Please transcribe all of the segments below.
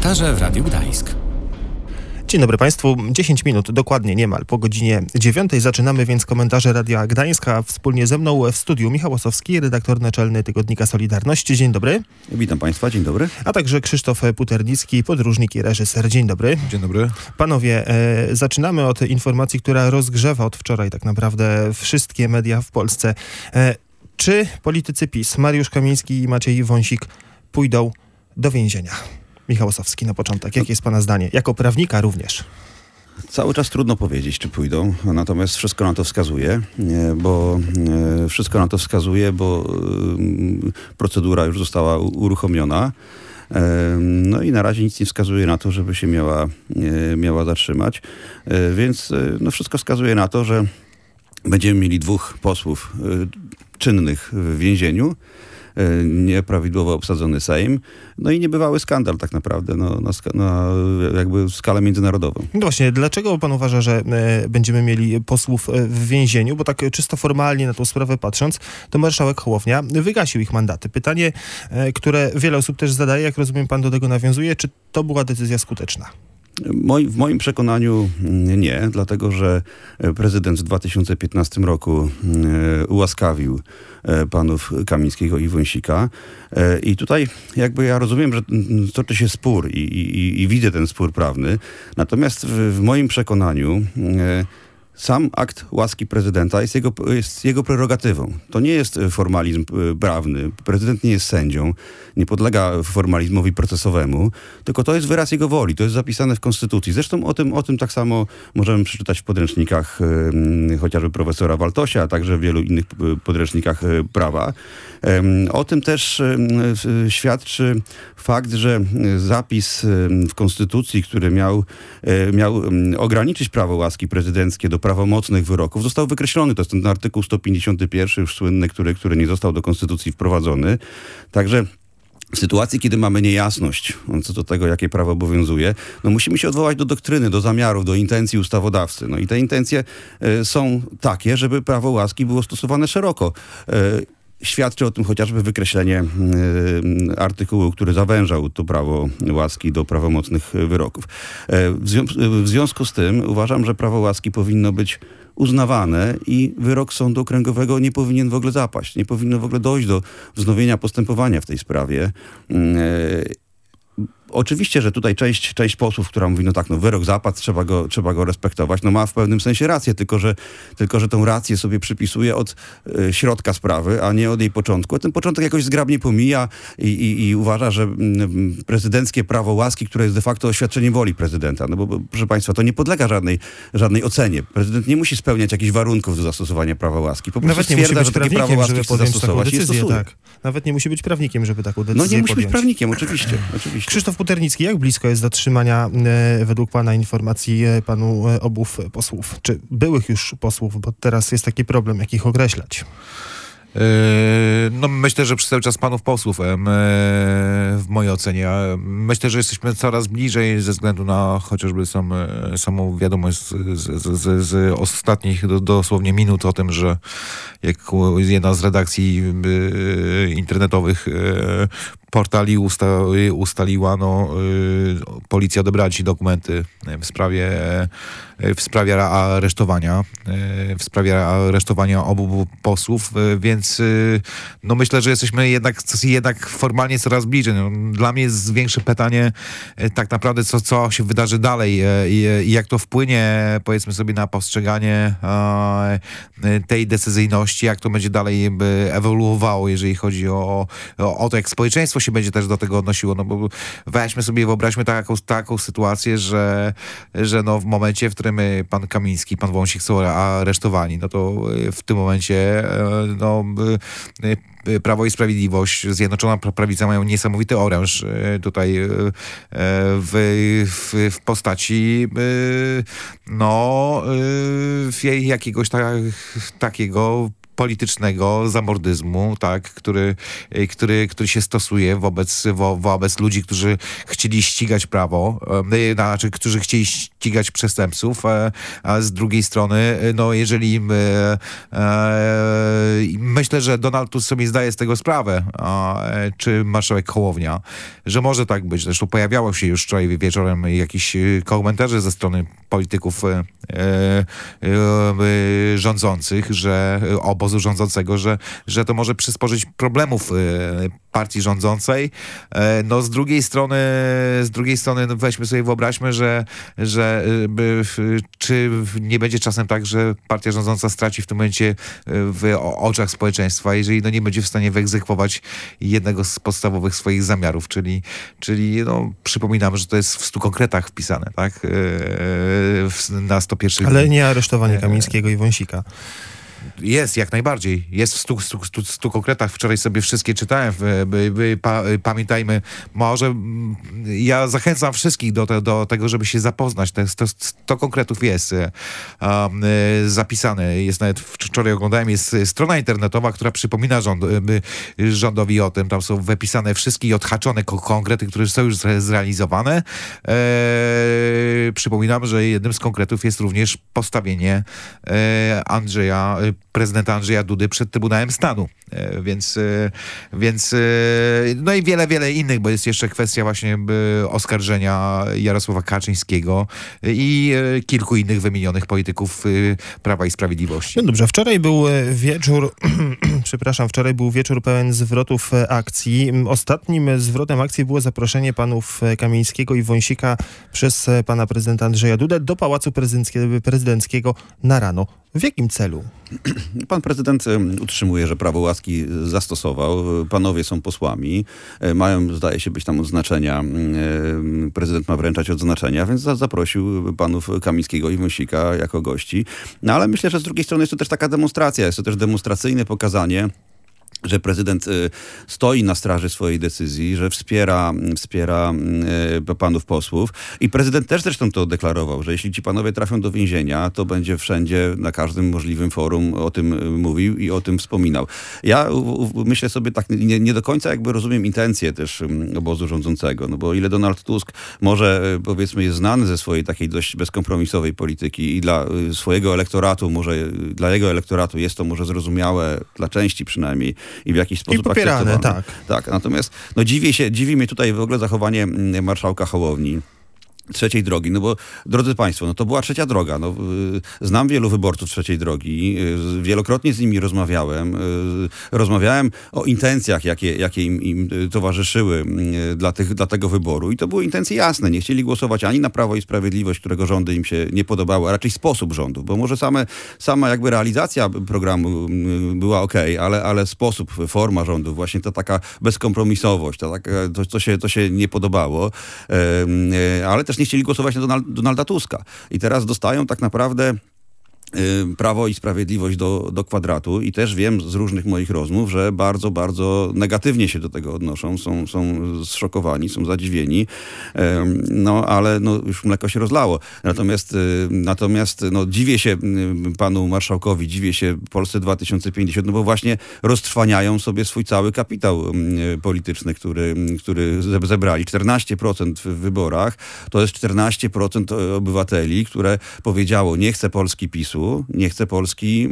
Komentarze w Radiu Gdańsk. Dzień dobry Państwu. 10 minut, dokładnie niemal po godzinie 9. Zaczynamy więc komentarze Radia Gdańska. Wspólnie ze mną w studiu Michał Osowski, redaktor naczelny tygodnika Solidarność. Dzień dobry. Witam Państwa, dzień dobry. A także Krzysztof Puternicki, podróżnik i reżyser. Dzień dobry. Dzień dobry. Panowie, zaczynamy od informacji, która rozgrzewa od wczoraj tak naprawdę wszystkie media w Polsce. Czy politycy PiS, Mariusz Kamiński i Maciej Wąsik, pójdą do więzienia? Michał Osowski na początek. Jakie jest Pana zdanie? Jako prawnika również. Cały czas trudno powiedzieć, czy pójdą, natomiast wszystko na to wskazuje, bo procedura już została uruchomiona. No i na razie nic nie wskazuje na to, żeby się miała zatrzymać. Więc wszystko wskazuje na to, że będziemy mieli 2 posłów czynnych w więzieniu, nieprawidłowo obsadzony Sejm, no i niebywały skandal tak naprawdę na jakby skalę międzynarodową. No właśnie, dlaczego pan uważa, że będziemy mieli posłów w więzieniu? Bo tak czysto formalnie na tą sprawę patrząc, to marszałek Hołownia wygasił ich mandaty. Pytanie, które wiele osób też zadaje, jak rozumiem pan do tego nawiązuje, czy to była decyzja skuteczna? W moim przekonaniu nie, dlatego że prezydent w 2015 roku ułaskawił panów Kamińskiego i Wąsika. I tutaj jakby ja rozumiem, że toczy się spór i widzę ten spór prawny. Natomiast w moim przekonaniu sam akt łaski prezydenta jest jego prerogatywą. To nie jest formalizm prawny. Prezydent nie jest sędzią, nie podlega formalizmowi procesowemu, tylko to jest wyraz jego woli. To jest zapisane w Konstytucji. Zresztą o tym tak samo możemy przeczytać w podręcznikach chociażby profesora Waltosia, a także w wielu innych podręcznikach prawa. O tym też świadczy fakt, że zapis w Konstytucji, który miał ograniczyć prawo łaski prezydenckie do prawomocnych wyroków, został wykreślony. To jest ten artykuł 151 już słynny, który nie został do Konstytucji wprowadzony. Także w sytuacji, kiedy mamy niejasność co do tego, jakie prawo obowiązuje, musimy się odwołać do doktryny, do zamiarów, do intencji ustawodawcy. I te intencje są takie, żeby prawo łaski było stosowane szeroko. Świadczy o tym chociażby wykreślenie artykułu, który zawężał to prawo łaski do prawomocnych wyroków. W związku z tym uważam, że prawo łaski powinno być uznawane i wyrok sądu okręgowego nie powinien w ogóle zapaść. Nie powinno w ogóle dojść do wznowienia postępowania w tej sprawie. Oczywiście, że tutaj część posłów, która mówi, wyrok zapadł, trzeba go respektować, ma w pewnym sensie rację, tylko że tą rację sobie przypisuje od środka sprawy, a nie od jej początku. A ten początek jakoś zgrabnie pomija i uważa, że prezydenckie prawo łaski, które jest de facto oświadczeniem woli prezydenta, bo proszę Państwa, to nie podlega żadnej ocenie. Prezydent nie musi spełniać jakichś warunków do zastosowania prawa łaski. Po prostu nawet nie musi być że takie prawo łaski żeby chce podjąć zastosować taką decyzję, i stosuje. tak. Nawet nie musi być prawnikiem, żeby taką decyzję nie musi podjąć. być prawnikiem, oczywiście. Krzysztof Puternicki, jak blisko jest zatrzymania według pana informacji panu obów posłów? Czy byłych już posłów, bo teraz jest taki problem, jak ich określać? Myślę, że przez cały czas panów posłów w mojej ocenie. Myślę, że jesteśmy coraz bliżej ze względu na chociażby samą wiadomość z ostatnich dosłownie minut o tym, że jak jedna z redakcji internetowych portali ustaliła, policja odebrała ci dokumenty w sprawie aresztowania obu posłów, więc myślę, że jesteśmy jednak formalnie coraz bliżej. Dla mnie jest większe pytanie tak naprawdę, co się wydarzy dalej i jak to wpłynie, powiedzmy sobie, na postrzeganie tej decyzyjności, jak to będzie dalej ewoluowało, jeżeli chodzi o to, jak społeczeństwo się będzie też do tego odnosiło, bo weźmy sobie, wyobraźmy taką sytuację, że w momencie, w którym pan Kamiński, pan Wąsik są aresztowani, to w tym momencie Prawo i Sprawiedliwość, Zjednoczona Prawica mają niesamowity oręż tutaj w postaci jakiegoś takiego politycznego zamordyzmu, tak, który się stosuje wobec ludzi, którzy chcieli ścigać prawo, którzy chcieli ścigać przestępców, a z drugiej strony, no jeżeli myślę, że Donald Tusk sobie zdaje z tego sprawę, czy marszałek Hołownia, że może tak być. Zresztą pojawiało się już wczoraj wieczorem jakieś komentarze ze strony polityków rządzących, obozu rządzącego, że to może przysporzyć problemów partii rządzącej. No z drugiej strony no weźmy sobie, wyobraźmy, czy nie będzie czasem tak, że partia rządząca straci w tym momencie w oczach społeczeństwa, jeżeli no nie będzie w stanie wyegzekwować jednego z podstawowych swoich zamiarów, czyli no, przypominam, że to jest w 100 konkretach wpisane, tak? Na 101. Ale nie aresztowanie Kamińskiego i Wąsika. Jest, jak najbardziej. Jest w 100 konkretach. Wczoraj sobie wszystkie czytałem. Pamiętajmy, może ja zachęcam wszystkich do tego, żeby się zapoznać. 100 konkretów jest zapisane. Jest nawet, wczoraj oglądałem, jest strona internetowa, która przypomina rządowi o tym. Tam są wypisane wszystkie i odhaczone konkrety, które są już zrealizowane. Przypominam, że jednym z konkretów jest również postawienie prezydenta Andrzeja Dudy przed Trybunałem Stanu. Więc no i wiele innych, bo jest jeszcze kwestia właśnie oskarżenia Jarosława Kaczyńskiego i kilku innych wymienionych polityków Prawa i Sprawiedliwości. No dobrze, wczoraj był wieczór, wczoraj był wieczór pełen zwrotów akcji. Ostatnim zwrotem akcji było zaproszenie panów Kamińskiego i Wąsika przez pana prezydenta Andrzeja Dudę do Pałacu Prezydenckiego na rano. W jakim celu? Pan prezydent utrzymuje, że prawo łaski zastosował. Panowie są posłami. Mają, zdaje się, być tam odznaczenia. Prezydent ma wręczać odznaczenia, więc zaprosił panów Kamińskiego i Wąsika jako gości. No ale myślę, że z drugiej strony jest to też taka demonstracja. Jest to też demonstracyjne pokazanie, że prezydent stoi na straży swojej decyzji, że wspiera panów posłów. I prezydent też zresztą to deklarował, że jeśli ci panowie trafią do więzienia, to będzie wszędzie, na każdym możliwym forum o tym mówił i o tym wspominał. Ja myślę sobie tak, nie do końca jakby rozumiem intencje też obozu rządzącego, no bo o ile Donald Tusk może, powiedzmy, jest znany ze swojej takiej dość bezkompromisowej polityki i dla swojego elektoratu, może dla jego elektoratu jest to może zrozumiałe, dla części przynajmniej, i w jakiś sposób popierane, akceptowane. Tak. Natomiast no, dziwi mnie tutaj w ogóle zachowanie marszałka Hołowni. Trzeciej drogi, no bo drodzy państwo, no to była trzecia droga. No, znam wielu wyborców trzeciej drogi, wielokrotnie z nimi rozmawiałem o intencjach, jakie im towarzyszyły dla tego wyboru i to były intencje jasne. Nie chcieli głosować ani na Prawo i Sprawiedliwość, którego rządy im się nie podobały, a raczej sposób rządów, bo może sama jakby realizacja programu była okej, ale sposób, forma rządów, właśnie ta taka bezkompromisowość, to się nie podobało, ale też nie chcieli głosować na Donalda Tuska. I teraz dostają tak naprawdę Prawo i Sprawiedliwość do kwadratu i też wiem z różnych moich rozmów, że bardzo, bardzo negatywnie się do tego odnoszą, są zszokowani, są zadziwieni, no ale no, już mleko się rozlało. Natomiast no, dziwię się panu marszałkowi, dziwię się Polsce 2050, no bo właśnie roztrwaniają sobie swój cały kapitał polityczny, który zebrali. 14% w wyborach, to jest 14% obywateli, które powiedziało, nie chce Polski PiS-u, nie chce Polski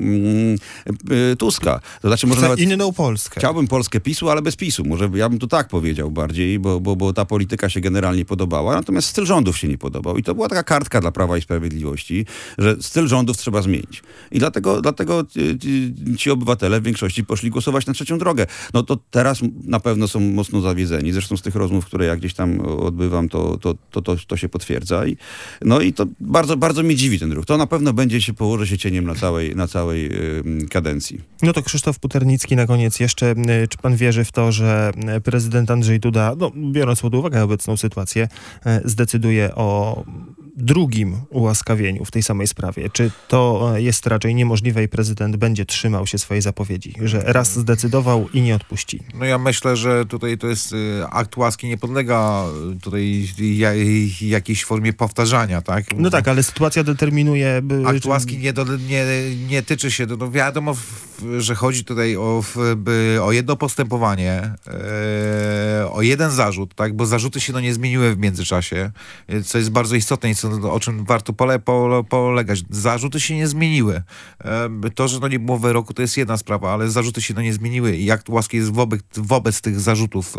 Tuska. To znaczy, może nawet inną Polskę. Chciałbym Polskę PiS-u, ale bez PiS-u. Może ja bym to tak powiedział bardziej, bo ta polityka się generalnie podobała, natomiast styl rządów się nie podobał. I to była taka kartka dla Prawa i Sprawiedliwości, że styl rządów trzeba zmienić. I dlatego ci obywatele w większości poszli głosować na trzecią drogę. No to teraz na pewno są mocno zawiedzeni. Zresztą z tych rozmów, które ja gdzieś tam odbywam, to się potwierdza. I to bardzo, bardzo mnie dziwi ten ruch. To na pewno będzie się położy się cieniem na całej kadencji. No to Krzysztof Puternicki na koniec jeszcze. Czy pan wierzy w to, że prezydent Andrzej Duda, no, biorąc pod uwagę obecną sytuację, zdecyduje o drugim ułaskawieniu w tej samej sprawie? Czy to jest raczej niemożliwe i prezydent będzie trzymał się swojej zapowiedzi, że raz zdecydował i nie odpuści? No ja myślę, że tutaj to jest akt łaski, nie podlega tutaj jakiejś formie powtarzania, tak? No tak, ale sytuacja determinuje... Akt łaski nie tyczy się, no wiadomo, że chodzi tutaj o jedno postępowanie, o jeden zarzut, tak? Bo zarzuty się nie zmieniły w międzyczasie, co jest bardzo istotne i co o czym warto polegać. Zarzuty się nie zmieniły. To, że nie było wyroku, to jest jedna sprawa, ale zarzuty się nie zmieniły i akt łaski jest wobec tych zarzutów.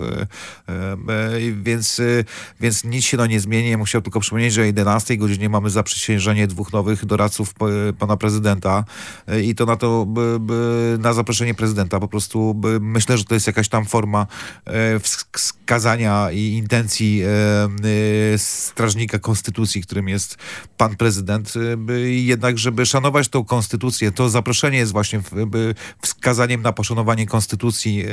Więc nic się nie zmieni. Ja bym chciał tylko przypomnieć, że o 11 godzinie mamy zaprzysiężenie 2 nowych doradców pana prezydenta i to na zaproszenie prezydenta. Po prostu myślę, że to jest jakaś tam forma wskazania i intencji strażnika konstytucji, którym jest pan prezydent. Jednak, żeby szanować tą konstytucję, to zaproszenie jest właśnie wskazaniem na poszanowanie konstytucji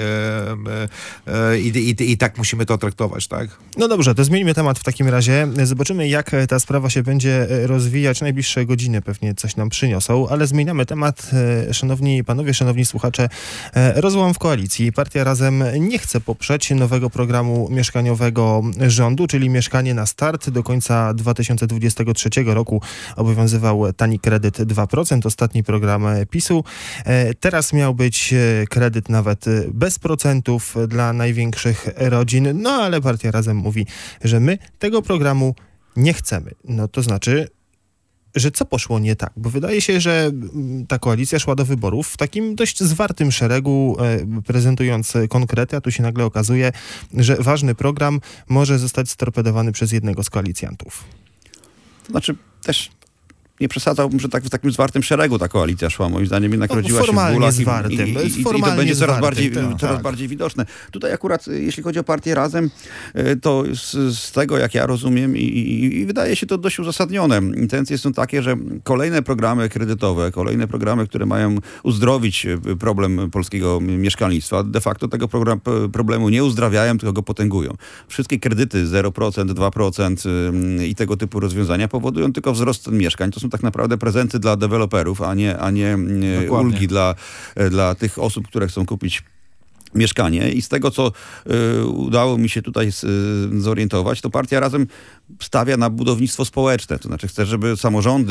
i tak musimy to traktować, tak? No dobrze, to zmieńmy temat w takim razie. Zobaczymy, jak ta sprawa się będzie rozwijać. Najbliższe godziny pewnie coś nam przyniosą, ale zmieniamy temat. Szanowni panowie, szanowni słuchacze, rozłam w koalicji. Partia Razem nie chce poprzeć nowego programu mieszkaniowego rządu, czyli Mieszkanie na start. Do końca 2023 roku obowiązywał tani kredyt 2%, ostatni program PiS-u. Teraz miał być kredyt nawet bez procentów dla największych rodzin, no ale Partia Razem mówi, że my tego programu nie chcemy. No to znaczy, że co poszło nie tak? Bo wydaje się, że ta koalicja szła do wyborów w takim dość zwartym szeregu, prezentując konkrety, a tu się nagle okazuje, że ważny program może zostać storpedowany przez jednego z koalicjantów. To znaczy też nie przesadzałbym, że tak w takim zwartym szeregu ta koalicja szła. Moim zdaniem jednak rodziła się w bólach i to będzie coraz bardziej widoczne. Tutaj akurat, jeśli chodzi o partię Razem, to z tego, jak ja rozumiem i wydaje się to dość uzasadnione. Intencje są takie, że kolejne programy kredytowe, kolejne programy, które mają uzdrowić problem polskiego mieszkalnictwa, de facto tego problemu nie uzdrawiają, tylko go potęgują. Wszystkie kredyty 0%, 2% i tego typu rozwiązania powodują tylko wzrost cen mieszkań. To są tak naprawdę prezenty dla deweloperów, a nie ulgi dla tych osób, które chcą kupić mieszkanie. I z tego, co udało mi się tutaj zorientować, to Partia Razem stawia na budownictwo społeczne. To znaczy chce, żeby samorządy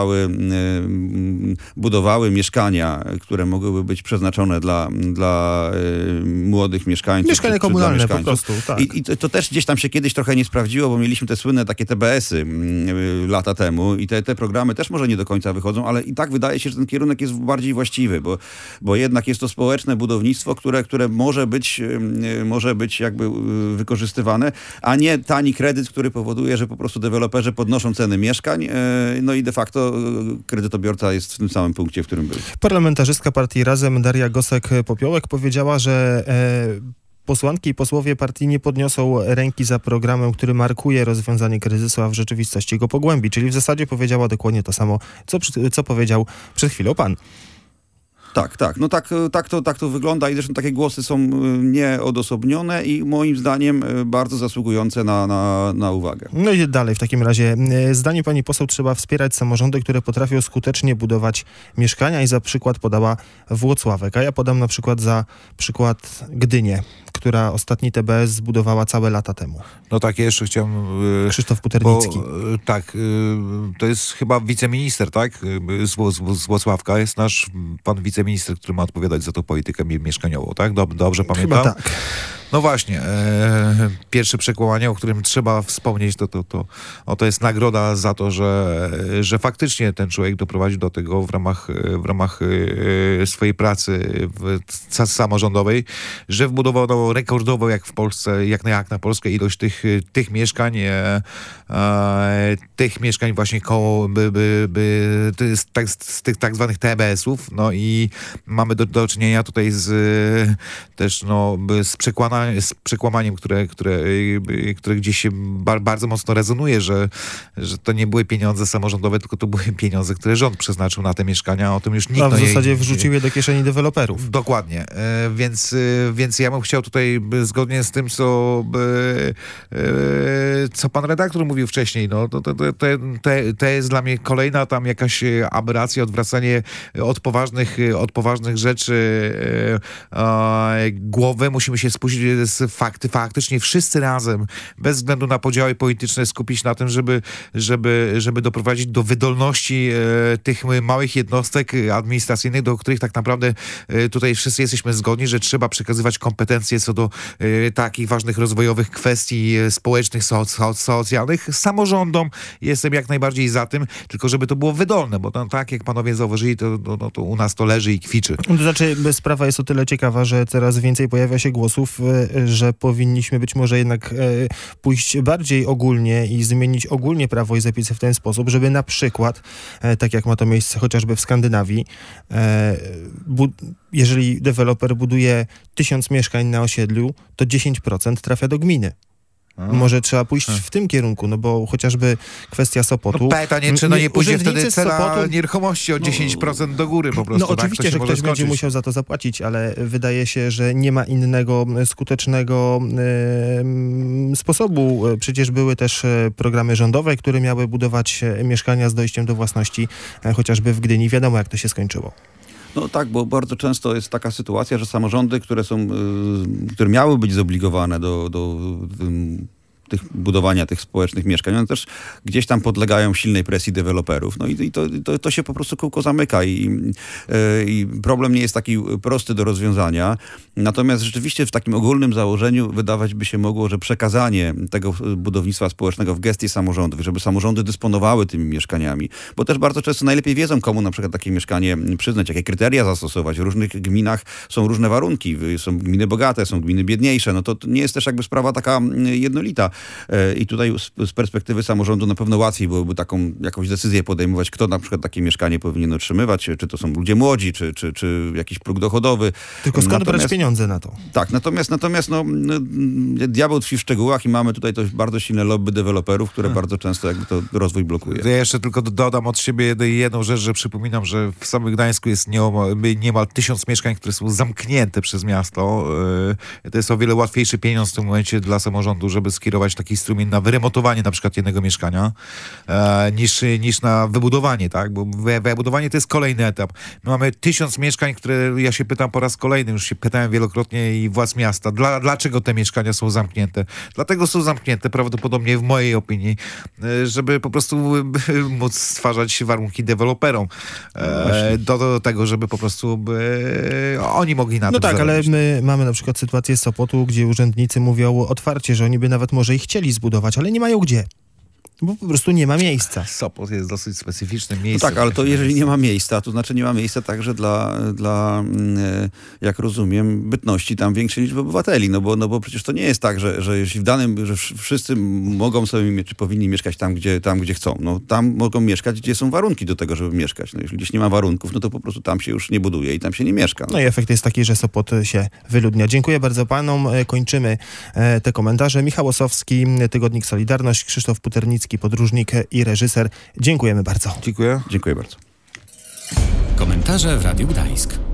budowały mieszkania, które mogłyby być przeznaczone dla młodych mieszkańców. Mieszkania komunalne po prostu, tak. I to też gdzieś tam się kiedyś trochę nie sprawdziło, bo mieliśmy te słynne takie TBS-y lata temu i te programy też może nie do końca wychodzą, ale i tak wydaje się, że ten kierunek jest bardziej właściwy, bo jednak jest to społeczne budownictwo, które może być jakby wykorzystywane, a nie tani kredyt, który powoduje, że po prostu deweloperzy podnoszą ceny mieszkań, no i de facto kredytobiorca jest w tym samym punkcie, w którym był. Parlamentarzystka Partii Razem Daria Gosek-Popiołek powiedziała, że posłanki i posłowie partii nie podniosą ręki za programem, który markuje rozwiązanie kryzysu, a w rzeczywistości go pogłębi. Czyli w zasadzie powiedziała dokładnie to samo, co powiedział przed chwilą pan. Tak. No tak to wygląda i zresztą takie głosy są nieodosobnione i moim zdaniem bardzo zasługujące na uwagę. No i dalej w takim razie. Zdaniem pani poseł trzeba wspierać samorządy, które potrafią skutecznie budować mieszkania i za przykład podała Włocławek. A ja podam na przykład przykład Gdynię, która ostatni TBS zbudowała całe lata temu. No tak, jeszcze chciałem... Krzysztof Puternicki. To jest chyba wiceminister, tak? Z Włocławka jest nasz pan wiceminister, który ma odpowiadać za tą politykę mieszkaniową, tak? Dobrze pamiętam? Chyba tak. No właśnie, pierwsze przekłamanie, o którym trzeba wspomnieć, to jest nagroda za to, że faktycznie ten człowiek doprowadził do tego w ramach swojej pracy samorządowej, że wbudowano rekordową jak w Polsce, jak na Polskę ilość tych mieszkań właśnie koło z tych tak zwanych TBS-ów, no i mamy do czynienia tutaj z przekłamaniem, które gdzieś się bardzo mocno rezonuje, że to nie były pieniądze samorządowe, tylko to były pieniądze, które rząd przeznaczył na te mieszkania. O tym już nikt... A w zasadzie wrzucił je do kieszeni deweloperów. Dokładnie. Więc ja bym chciał tutaj zgodnie z tym, co pan redaktor mówił wcześniej, no to jest dla mnie kolejna tam jakaś aberracja, odwracanie od poważnych rzeczy głowy. Musimy się spuścić z faktycznie wszyscy razem, bez względu na podziały polityczne, skupić na tym, żeby doprowadzić do wydolności tych małych jednostek administracyjnych, do których tak naprawdę tutaj wszyscy jesteśmy zgodni, że trzeba przekazywać kompetencje co do takich ważnych rozwojowych kwestii społecznych, socjalnych. Samorządom jestem jak najbardziej za tym, tylko żeby to było wydolne, bo to, tak jak panowie zauważyli, to u nas to leży i kwiczy. To znaczy, sprawa jest o tyle ciekawa, że coraz więcej pojawia się głosów, że powinniśmy być może jednak pójść bardziej ogólnie i zmienić ogólnie prawo i zapisy w ten sposób, żeby na przykład, tak jak ma to miejsce chociażby w Skandynawii, jeżeli deweloper buduje 1000 mieszkań na osiedlu, to 10% trafia do gminy. Może trzeba pójść w tym kierunku, no bo chociażby kwestia Sopotu. No pytanie, czy nie pójdzie wtedy cena Sopotu, nieruchomości o 10% do góry po prostu. No oczywiście, tak, że ktoś będzie musiał za to zapłacić, ale wydaje się, że nie ma innego skutecznego sposobu. Przecież były też programy rządowe, które miały budować mieszkania z dojściem do własności, chociażby w Gdyni. Wiadomo, jak to się skończyło. No tak, bo bardzo często jest taka sytuacja, że samorządy, które miały być zobligowane do budowania tych społecznych mieszkań, one też gdzieś tam podlegają silnej presji deweloperów. No i to się po prostu kółko zamyka i problem nie jest taki prosty do rozwiązania. Natomiast rzeczywiście w takim ogólnym założeniu wydawać by się mogło, że przekazanie tego budownictwa społecznego w gestii samorządów, żeby samorządy dysponowały tymi mieszkaniami, bo też bardzo często najlepiej wiedzą, komu na przykład takie mieszkanie przyznać, jakie kryteria zastosować. W różnych gminach są różne warunki. Są gminy bogate, są gminy biedniejsze. No to nie jest też jakby sprawa taka jednolita. I tutaj z perspektywy samorządu na pewno łatwiej byłoby jakąś decyzję podejmować, kto na przykład takie mieszkanie powinien otrzymywać, czy to są ludzie młodzi, czy jakiś próg dochodowy. Tylko skąd brać pieniądze na to? Tak, natomiast diabeł tkwi w szczegółach i mamy tutaj to bardzo silne lobby deweloperów, które bardzo często jakby to rozwój blokuje. Ja jeszcze tylko dodam od siebie jedną rzecz, że przypominam, że w samym Gdańsku jest niemal 1000 mieszkań, które są zamknięte przez miasto. To jest o wiele łatwiejszy pieniądz w tym momencie dla samorządu, żeby skierować taki strumień na wyremontowanie na przykład jednego mieszkania niż na wybudowanie, tak? Bo wybudowanie to jest kolejny etap. My mamy 1000 mieszkań, które ja się pytam po raz kolejny, już się pytałem wielokrotnie i władz miasta, dlaczego te mieszkania są zamknięte? Dlatego są zamknięte prawdopodobnie w mojej opinii, żeby po prostu móc stwarzać warunki deweloperom do tego, żeby po prostu oni mogli na tym tak, zarobić. Ale my mamy na przykład sytuację z Sopotu, gdzie urzędnicy mówią otwarcie, że oni by nawet może i chcieli zbudować, ale nie mają gdzie. Bo po prostu nie ma miejsca. Sopot jest dosyć specyficznym miejscem. No tak, ale to jeżeli nie ma miejsca, to znaczy nie ma miejsca także dla jak rozumiem, bytności tam większej liczby obywateli. No bo przecież to nie jest tak, że jeśli że wszyscy mogą sobie, czy powinni mieszkać tam, gdzie chcą. No tam mogą mieszkać, gdzie są warunki do tego, żeby mieszkać. No jeśli gdzieś nie ma warunków, no to po prostu tam się już nie buduje i tam się nie mieszka. No i efekt jest taki, że Sopot się wyludnia. Dziękuję bardzo panom. Kończymy te komentarze. Michał Osowski, Tygodnik Solidarność, Krzysztof Puternicki, podróżnik i reżyser. Dziękujemy bardzo. Dziękuję. Dziękuję bardzo. Komentarze w Radiu Gdańsk.